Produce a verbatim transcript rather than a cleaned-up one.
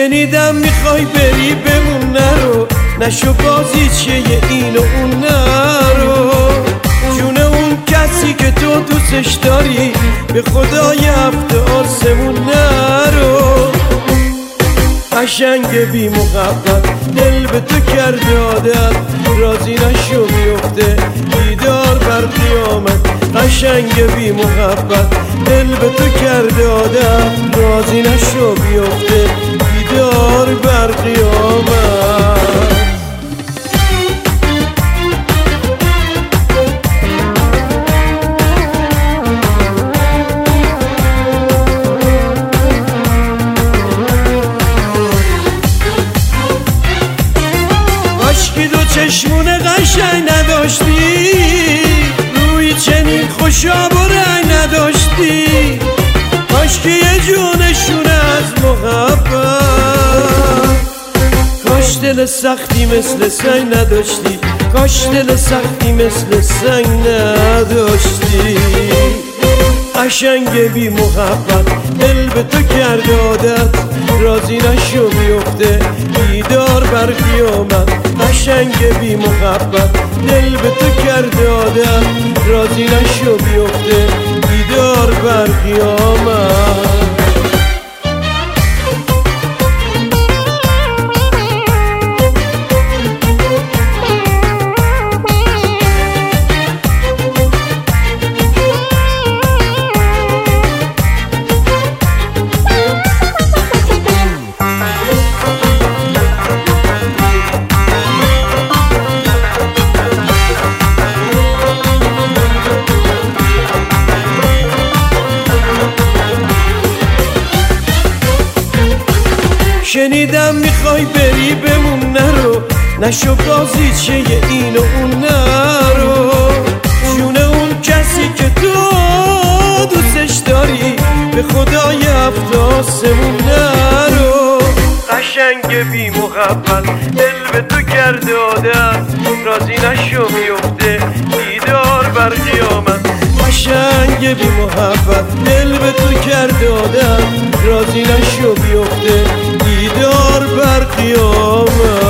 شنیدم میخوای بری بمون نرو، نشو بازی چیه این و اون نرو. جون اون کسی که تو دوستش داری به خدای هفت آسمون نرو. قشنگ بی محبت دل به تو کرده عادت، راضی نشو بیفته دیدار بر قیامت. قشنگ بی محبت دل به تو کرده عادت، راضی نشو بیفته دیدار بر قیامت. کاشکی دو چشمون قشنگ نداشتی، روی چنین خوشا و رنگ نداشتی. کاشکی یه جونشون از محبت، کاش دل سختی مثل سنگ نداشتی، کاش دل سختی مثل سنگ نداشتی. قشنگ بی محبت دل به تو کرده عادت، راضی نشو بیفته دیدار بر قیامت. قشنگ بی محبت دل به تو کرده عادت، راضی نشو بیفته دیدار بر قیامت. شنیدم میخوای بری بمون نرو، نشو بازی چیه این و اون نرو. جون اون کسی که تو دوستش داری به خدای هفت آسمون نرو. قشنگ بی محبت دل به تو کرده عادت، راضی نشو بیفته دیدار بر قیامت. قشنگ بی محبت دل به تو کرده عادت، راضی نشو بیفته دیدار بر قیامت.